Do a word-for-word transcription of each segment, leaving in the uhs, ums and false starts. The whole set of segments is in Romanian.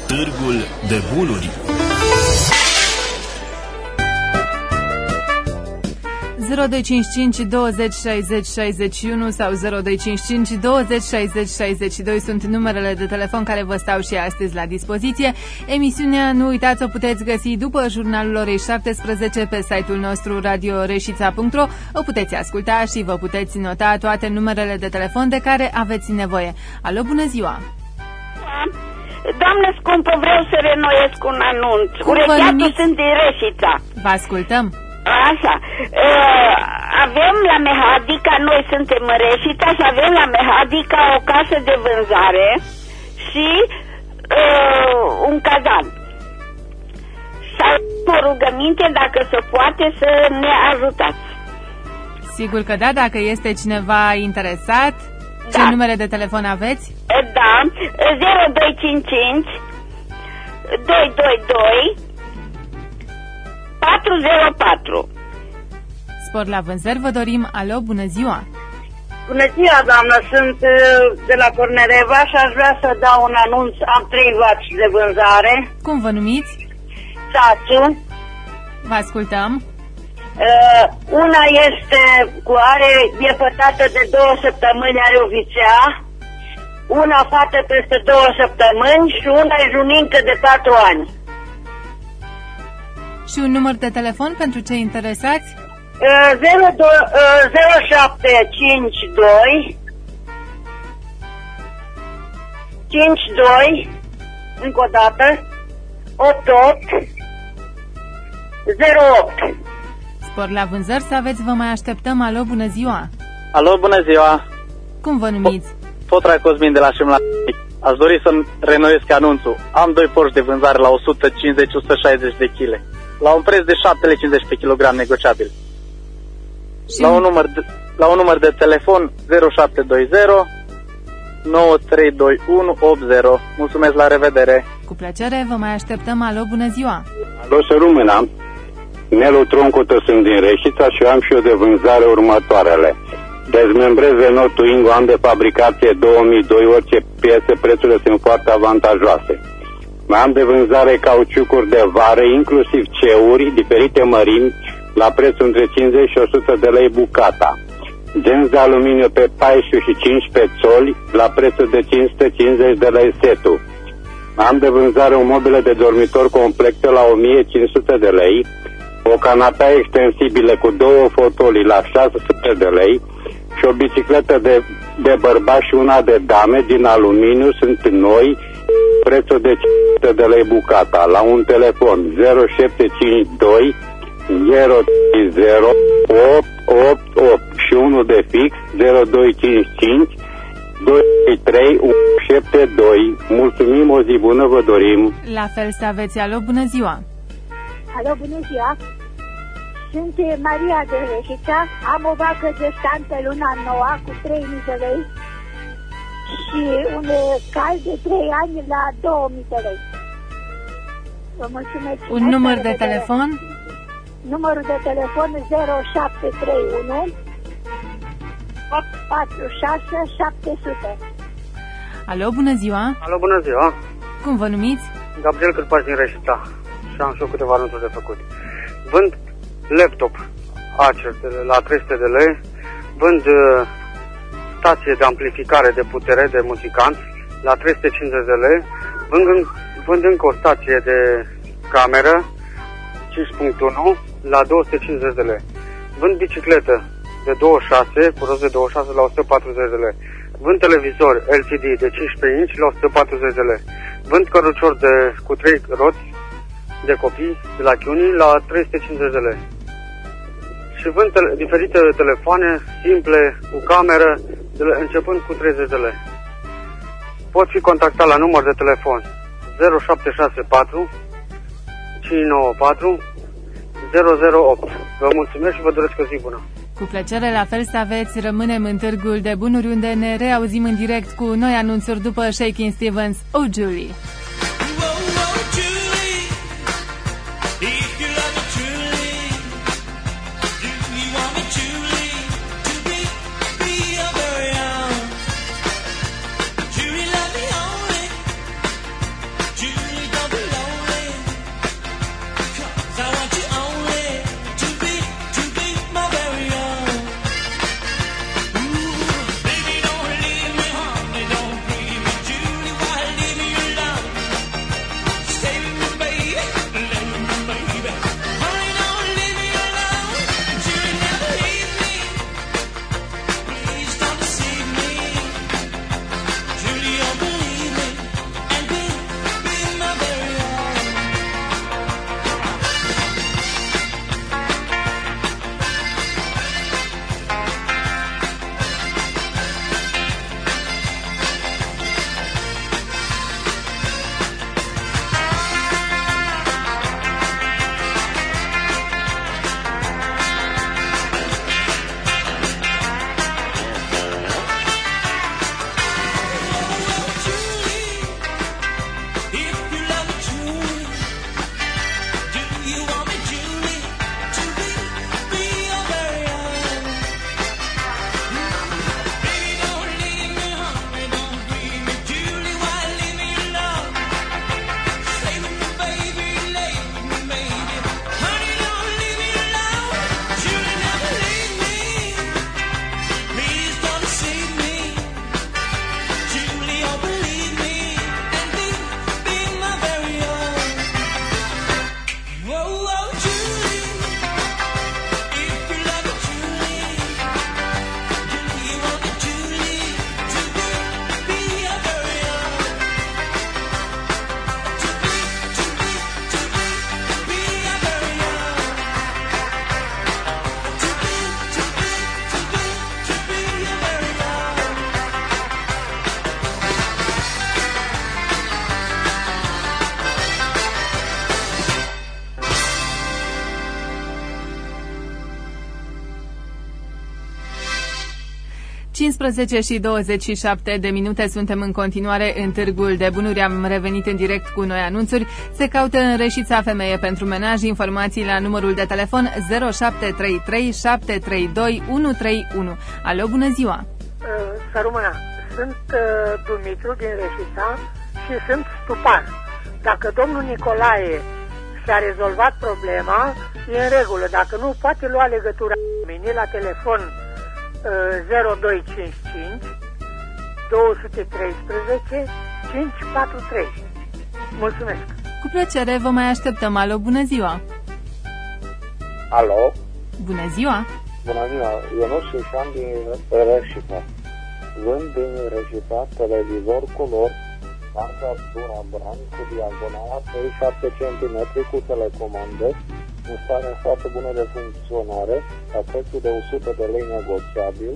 Târgul de bunuri. zero doi cinci cinci douăzeci șaizeci șaizeci și unu sau zero doi cinci cinci douăzeci șaizeci șaizeci și doi sunt numerele de telefon care vă stau și astăzi la dispoziție. Emisiunea, nu uitați, o puteți găsi după jurnalul orei șaptesprezece pe site-ul nostru radio reșița punct ro. O puteți asculta și vă puteți nota toate numerele de telefon de care aveți nevoie. Alo, bună ziua! Doamnă scumpă, vreau să renoiesc un anunț. Urecheatul sunt din Reșița. Vă ascultăm. Așa, uh, avem la Mehadica, noi suntem în Reșița și avem la Mehadica o casă de vânzare și uh, un cazan. Și o rugăminte, dacă se poate, să ne ajutați. Sigur că da, dacă este cineva interesat. Da. Ce numere de telefon aveți? Da, zero doi cinci cinci doi doi doi patru zero patru. Spor la vânzări vă dorim. Alo, bună ziua! Bună ziua, doamnă, sunt de la Cornereva și aș vrea să dau un anunț. Am trei vaci de vânzare. Cum vă numiți? Sațu. Vă ascultăm. Uh, una este cu are, e fătată de două săptămâni, are o vițea. Una fată peste două săptămâni și una e junincă de patru ani. Și un număr de telefon pentru cei interesați? Uh, zero șapte cinci doi cinci doi încă o dată opt opt zero opt. Spor la vânzări să aveți, vă mai așteptăm. Alo, bună ziua! Alo, bună ziua! Cum vă numiți? Potra Cosmin de la Șemla. Aș dori să-mi renoiesc anunțul. Am doi porci de vânzare la o sută cincizeci - o sută șaizeci de kilograme, la un preț de șapte lei cincizeci pe kilogram, negociabil. Și la, un număr de, la un număr de telefon zero șapte doi zero nouă trei doi unu opt zero. Mulțumesc, la revedere! Cu plăcere, vă mai așteptăm. Alo, bună ziua! Alo, să rămână. Nelu Troncută, sunt din Reșița și am și eu de vânzare următoarele. Dezmembrez Renault Twingo, am de fabricație două mii doi, orice piese, prețurile sunt foarte avantajoase. Mai am de vânzare cauciucuri de vară, inclusiv ceuri, diferite mărimi, la prețul între cincizeci și o sută de lei bucata. Genți de aluminiu pe paisprezece și cincisprezece țoli, la prețul de cinci sute cincizeci de lei setul. Am de vânzare o mobilă de dormitor completă la o mie cinci sute de lei, o canapea extensibilă cu două fotolii la șase sute de lei și o bicicletă de, de bărbați și una de dame din aluminiu, sunt noi, prețul de cinci sute de lei bucata. La un telefon zero șapte cinci doi zero trei zero opt opt opt și unul de fix zero doi cinci cinci doi trei unu șapte doi. Mulțumim, o zi bună vă dorim. La fel să aveți. Alo, bună ziua! Alo, bună ziua! Sunt Maria de Reșița, am o vacă gestantă luna noua cu trei mii de lei și un cal de trei ani la două mii de lei. Vă mulțumesc. Un număr de telefon? Numărul de telefon zero șapte trei unu opt patru șase șapte zero zero. Alo, bună ziua! Alo, bună ziua! Cum vă numiți? Gabriel Cârpaș din Reșița și am și eu câteva anunțuri de făcut. Vând laptop Acer la trei sute de lei, vând uh, stație de amplificare de putere de muzicant la trei sute cincizeci de lei, vând, vând încă o stație de cameră cinci punct unu la două sute cincizeci de lei, vând bicicletă de douăzeci și șase cu rost de douăzeci și șase la o sută patruzeci de lei, vând televizor L C D de cincisprezece inci la o sută patruzeci de lei, vând cărucior de, cu trei roți de copii de la Chiuni la trei sute cincizeci de lei. Și vând tele, diferite telefoane simple cu cameră de la, începând cu treizeci de lei. Pot fi contactat la număr de telefon zero șapte șase patru cinci nouă patru zero zero opt. Vă mulțumesc și vă doresc o zi bună. Cu plăcere, la fel să aveți. Rămânem în Târgul de Bunuri, unde ne reauzim în direct cu noi anunțuri după Shakin' Stevens. Oh, Julie! Julie, cincisprezece și douăzeci și șapte de minute, suntem în continuare în Târgul de Bunuri. Am revenit în direct cu noi anunțuri. Se caută în Reșița femeie pentru menaj. Informații la numărul de telefon zero șapte trei trei șapte trei doi unu trei unu. Alo, bună ziua! Să rămână. Sunt uh, Dumitru din Reșița și sunt Stupan. Dacă domnul Nicolae și-a rezolvat problema, e în regulă. Dacă nu, poate lua legătura cu mine la telefon uh, zero doi cinci cinci doi trei trei cinci patru trei. Mulțumesc! Cu plăcere, vă mai așteptăm. Alo, bună ziua! Alo! Bună ziua! Bună ziua! Eu nu știu și am din Reșița. Vând din Reșița televizor color marca Dura Brand cu diagonala treizeci și șapte centimetri cu telecomandă în stare foarte bună de funcționare la prețul de o sută de lei negociabil,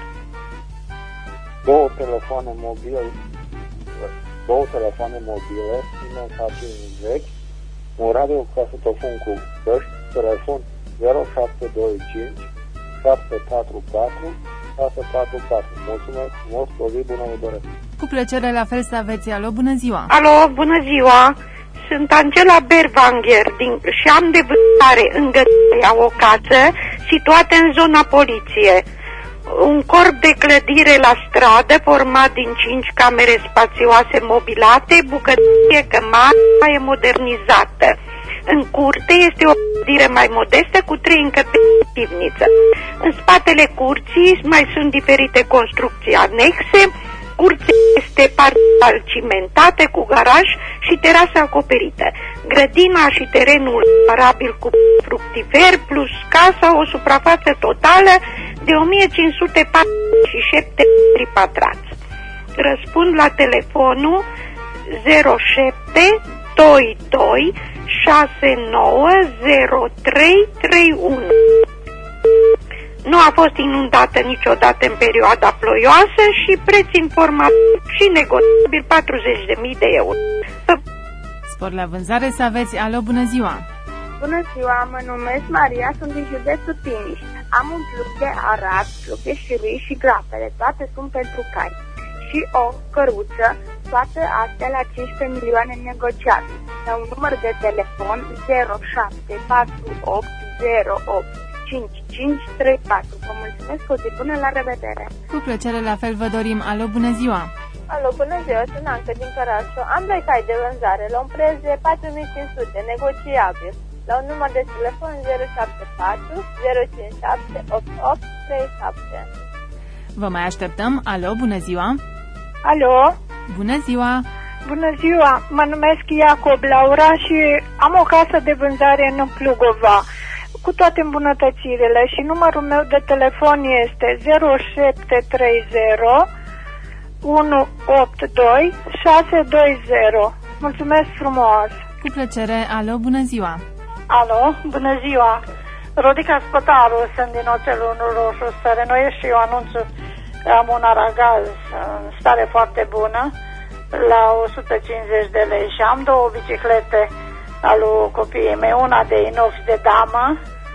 două telefoane mobile două telefoane mobile Siemens A cinci vechi, un radio casetofon cu căști, telefon zero șapte doi cinci șapte patru patru șase patru patru. Mulțumesc frumos, o zi bună, vă doresc. Cu plăcere, la fel să aveți. Alo, bună ziua! Alo, bună ziua! Sunt Angela Berwanger din, și am de vânzare în Gătăia o casă situată în zona poliție. Un corp de clădire la stradă format din cinci camere spațioase mobilate, bucătărie, cămară e modernizată. În curte este o clădire mai modestă cu trei încăperi de pivniță. În spatele curții mai sunt diferite construcții anexe. Curtea este parțial cimentată cu garaj și terasă acoperită. Grădina și terenul arabil cu fructifer plus casa o suprafață totală de o mie cinci sute patruzeci și șapte metri pătrați. Răspund la telefonul zero șapte doi doi șase nouă zero trei trei unu. Nu a fost inundată niciodată în perioada ploioasă și preț informativ și negociabil patruzeci de mii de euro. Spor la vânzare să aveți. Alo, bună ziua! Bună ziua, mă numesc Maria, sunt din județul Timiș. Am un plug de arat, plug de șirui și grapele, toate sunt pentru cai. Și o căruță, toate astea la cincisprezece milioane negociabile. La un număr de telefon zero șapte patru opt zero opt cinci cinci trei patru. Vă mulțumesc, o zi bună, la revedere! Cu plăcere, la fel vă dorim. Alo, bună ziua! Alo, bună ziua, sunt Anca din Cărașu. Am doi cai de vânzare la un preț de patru mii cinci sute, negociabil. La un număr de telefon zero șapte patru zero cinci șapte opt opt trei șapte. Vă mai așteptăm. Alo, bună ziua! Alo! Bună ziua! Bună ziua! Mă numesc Iacob Laura și am o casă de vânzare în Plugova cu toate îmbunătățirile și numărul meu de telefon este zero șapte trei zero unu opt doi șase doi zero. Mulțumesc frumos! Cu plăcere. Alo, bună ziua! Alo, bună ziua! Rodica Spătaru, sunt din Oțelul Roșu, să renoiesc și eu anunțul. Am un aragaz în stare foarte bună la o sută cincizeci de lei și am două biciclete al copiii mei, una de inox de damă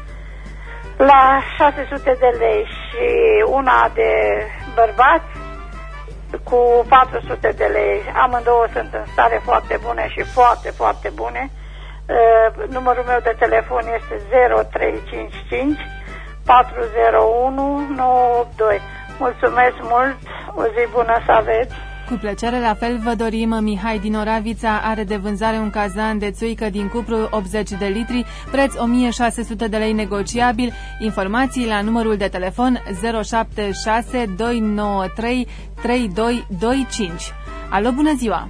la șase sute de lei și una de bărbați cu patru sute de lei. Amândouă sunt în stare foarte bune și foarte, foarte bune. Uh, numărul meu de telefon este zero trei cinci cinci patru zero unu nouă opt doi. Mulțumesc mult, o zi bună să aveți! Cu plăcere, la fel vă dorim. Mihai din Oravița are de vânzare un cazan de țuică din cupru optzeci de litri, preț o mie șase sute de lei negociabil. Informații la numărul de telefon zero șapte șase doi nouă trei trei doi doi cinci. Alo, bună ziua!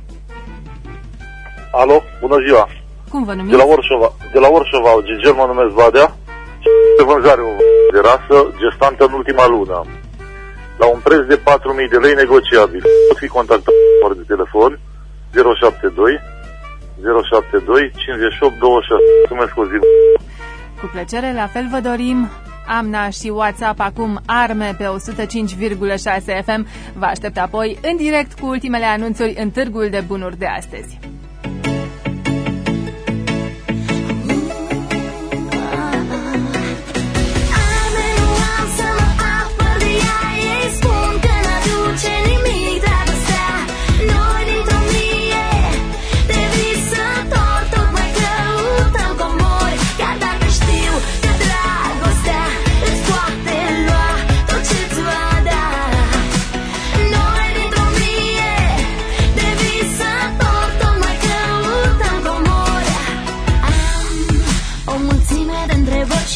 Alo, bună ziua! Cum vă numiți? De la Orșova, de la Orșova, Gigel, mă numesc Vadea. De vânzare o de rasă, gestantă în ultima lună, la un preț de patru mii de lei negociabil. Pot fi contactat cu numărul de telefon zero șapte doi zero șapte doi cincizeci și opt douăzeci și șase. Mulțumesc, o zi. Cu plăcere, la fel vă dorim. Amna și WhatsApp acum Arme pe o sută cinci virgulă șase F M. Vă aștept apoi în direct cu ultimele anunțuri în Târgul de Bunuri de astăzi. Spun că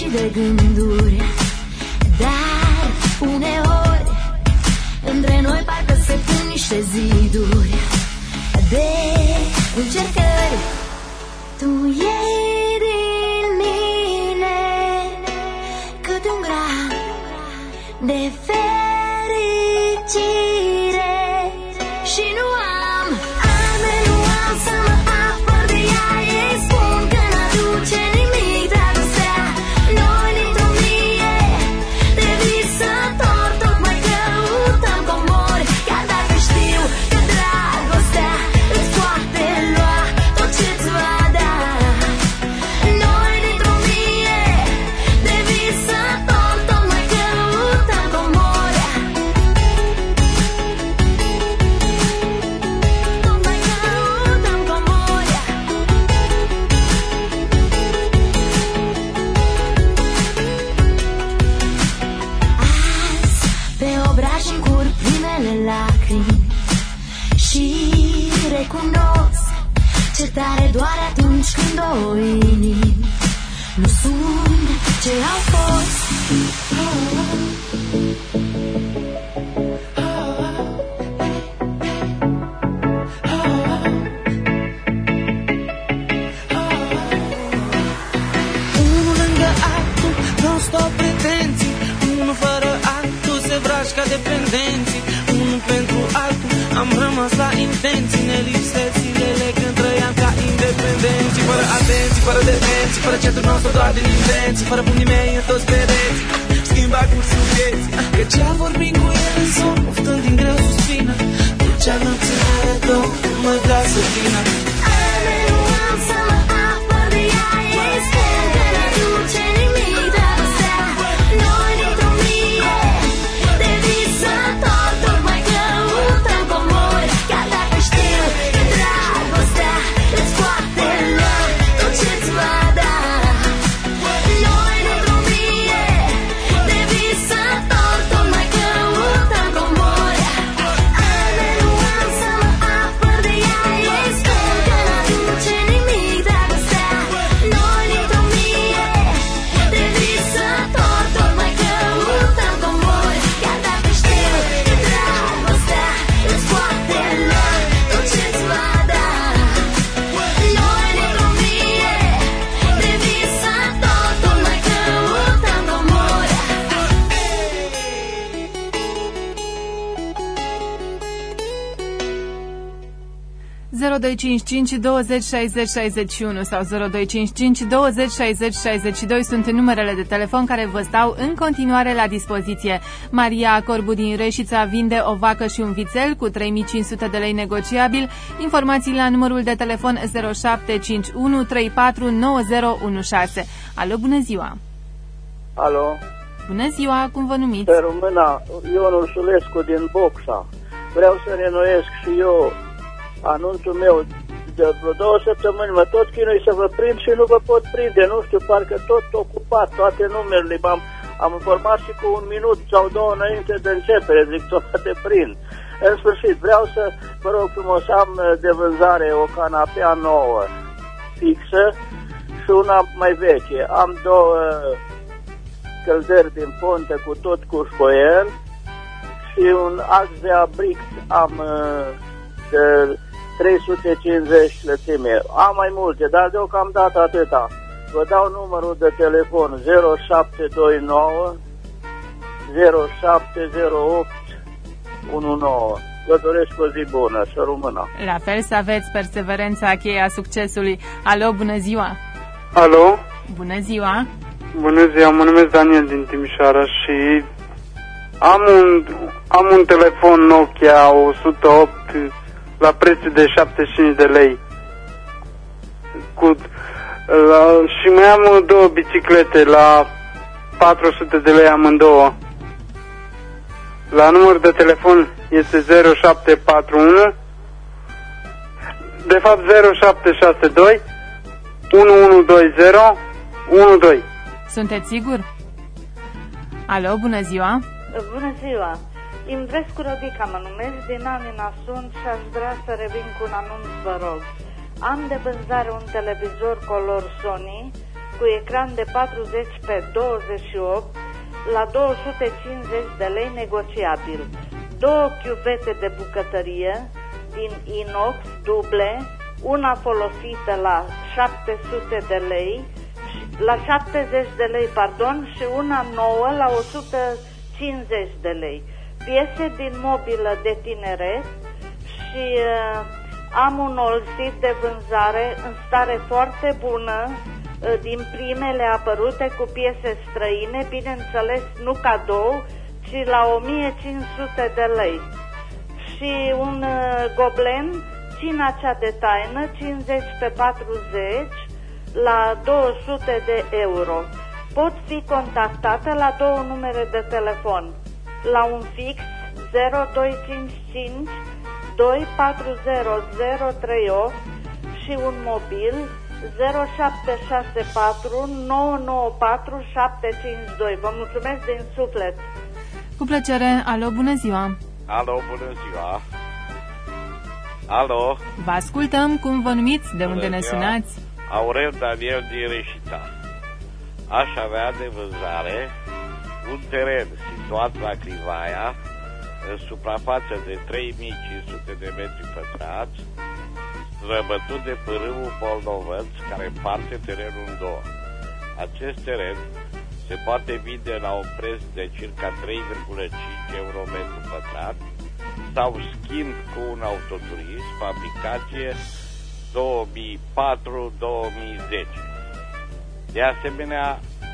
și de gânduri, dar uneori între noi parcă se pun niște ziduri de încercări. Tu iei din mine cât un gram de fericire și nu am arme, nu am să mă apăr de ea. Ei spun că n-aduce nimic dragostea. Noi dintr-o mie de visători tocmai căutăm comori, chiar dacă știu că dragostea îți poate lua tot ce-ți va da. Noi dintr-o mie de visători tocmai căutăm comori, tocmai căutăm comori. Azi pe obraj îmi curg primele lacrimi și recunosc ce tare doare atunci când două inimi nu sunt ce au fost. Unul lângă altul, non-stop pretenții, unul fără altul se vrași ca dependenții. Unul pentru altul am rămas la intenții, ne lipsesc zilele când trăiam ca independenții. Fără atenții, fără detenții, fără centrul nostru doar din intenții, fără pumnii mei în toți pereții, schimba cursul vieții. Că ce-a vorbit cu el în somn, oftând din greu suspină, ducea nopțile două, mă glasă vină. Arme, nu am să mă apăr de ea. Ei spun că n-aduce nimic dragostea. Noi dintr-o mie de visători tocmai căutăm comori, chiar dacă știu că dragostea îți poate lua tot ce-ți va da. Noi dintr-o mie de visători tocmai căutăm comori. Arme, nu am să mă apăr de ea. Ei spun că n-aduce nimic dragostea. Noi dintr-o mie de visători tocmai căutăm comori, chiar dacă știu că dragostea îți poate lua tot ce-ți va da. Noi dintr-o mie de visători tocmai căutăm comori. zero doi cinci cinci douăzeci șaizeci șaizeci și unu sau zero doi cinci cinci douăzeci șaizeci șaizeci și doi sunt numerele de telefon care vă stau în continuare la dispoziție. Maria Corbu din Reșița vinde o vacă și un vițel cu trei mii cinci sute de lei negociabil. Informații la numărul de telefon zero șapte cinci unu trei patru nouă zero unu șase. Alo, bună ziua! Alo, Bună ziua, cum vă numiți? pe româna, Ion Ursulescu din Boxa. Vreau să renoiesc și eu anunțul meu. De vreo două săptămâni mă tot chinui să vă prind și nu vă pot prinde. Nu știu, parcă tot ocupat, toate numerele. Am, am informat și cu un minut sau două înainte de începere. Zic, tot te prind. În sfârșit, vreau să, vă rog frumos, am de vânzare o canapea nouă, fixă, și una mai veche. Am două căldări din ponte cu tot cu șpoiel și un ax de abric am de trei sute cincizeci lățime. Am mai multe, dar deocamdată atâta. Vă dau numărul de telefon zero șapte doi nouă zero șapte zero opt unu nouă. Vă doresc o zi bună, să rămână. La fel să aveți, perseverența cheia succesului. Alo, bună ziua! Alo? Bună ziua! Bună ziua, mă numesc Daniel din Timișoara și am un, am un telefon Nokia o sută opt la prețul de șaptezeci și cinci de lei. Cu, la, și mai am două biciclete la patru sute de lei amândouă. La număr de telefon este zero șapte patru unu, de fapt zero șapte șase doi unu unu doi zero unu doi. Sunteți sigur? Alo, bună ziua! Bună ziua! Imvescu Rodica mă numesc, din Anina sunt și aș vrea să revin cu un anunț, vă rog. Am de vânzare un televizor color Sony cu ecran de patruzeci pe douăzeci și opt la două sute cincizeci de lei negociabil. Două chiuvete de bucătărie din inox duble, una folosită la șapte sute de lei, la șaptezeci de lei, pardon, și una nouă la o sută cincizeci de lei. Piese din mobilă de tineret și uh, am un olsit de vânzare în stare foarte bună, uh, din primele apărute cu piese străine, bineînțeles nu cadou, ci la o mie cinci sute de lei. Și un uh, goblen, cina cea de taină, cincizeci pe patruzeci, la două sute de euro. Pot fi contactate la două numere de telefon. La un fix zero doi cinci cinci doi patru zero zero trei opt și un mobil zero șapte șase patru nouă nouă patru șapte cinci doi. Vă mulțumesc din suflet. Cu plăcere. Alo, bună ziua. Alo, bună ziua. Alo. Vă ascultăm. Cum vă numiți? De Bună unde ne ziua. sunați? Aurel Daniel din Reșița. Aș avea de vânzare un teren situat la Crivaia, în suprafață de trei mii cinci sute de metri pătrați, străbătut de pârâul Poldovăț, care împarte terenul în două. Acest teren se poate vinde la un preț de circa trei virgulă cinci euro metru pătrat sau schimb cu un autoturism, fabricație două mii patru două mii zece. De asemenea,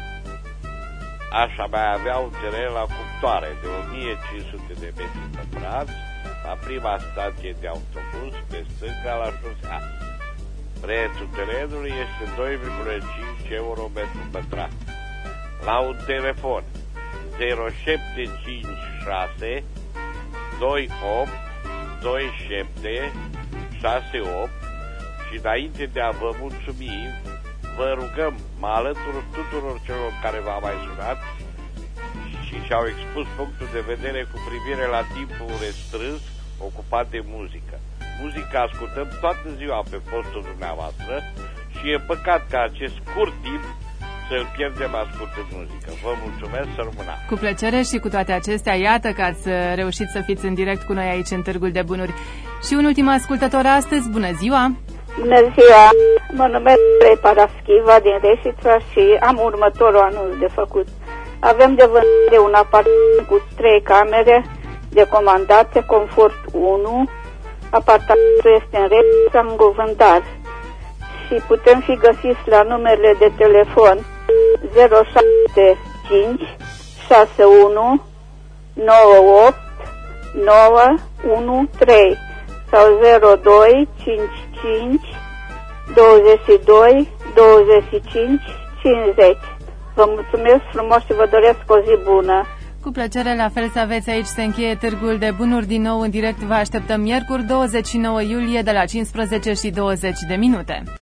aș mai avea un teren la cuptoare de o mie cinci sute de metri pătrați, la prima stație de autobuz, pe stânga la șosea. Prețul terenului este doi virgulă cinci euro metru pătrat. La un telefon zero șapte cinci șase doi opt doi șapte șase opt. Și înainte de a vă mulțumi, vă rugăm, mă alătur tuturor celor care v-au mai sunat și și-au expus punctul de vedere cu privire la timpul restrâns ocupat de muzică. Muzica ascultăm toată ziua pe postul dumneavoastră și e păcat ca acest scurt timp să-l pierdem ascultând muzică. Vă mulțumesc, să rămână. Cu plăcere și cu toate acestea, iată că ați reușit să fiți în direct cu noi aici în Târgul de Bunuri. Și un ultim ascultător astăzi, bună ziua! Bună ziua! Mă numesc Trei Paraschiva din Reșița și am următorul anunț de făcut. Avem de vânzare un apartament cu trei camere de comandate, confort unu. Apartamentul este în Reșița, în Govândar. Și putem fi găsiți la numerele de telefon zero șapte cinci șase unu nouă opt nouă unu trei sau zero doi cinci cinci douăzeci și doi douăzeci și cinci cincizeci. Vă mulțumesc frumos și vă doresc o zi bună. Cu plăcere, la fel să aveți. Aici se încheie Târgul de Bunuri din nou în direct. Vă așteptăm miercuri douăzeci și nouă iulie de la cincisprezece și douăzeci de minute.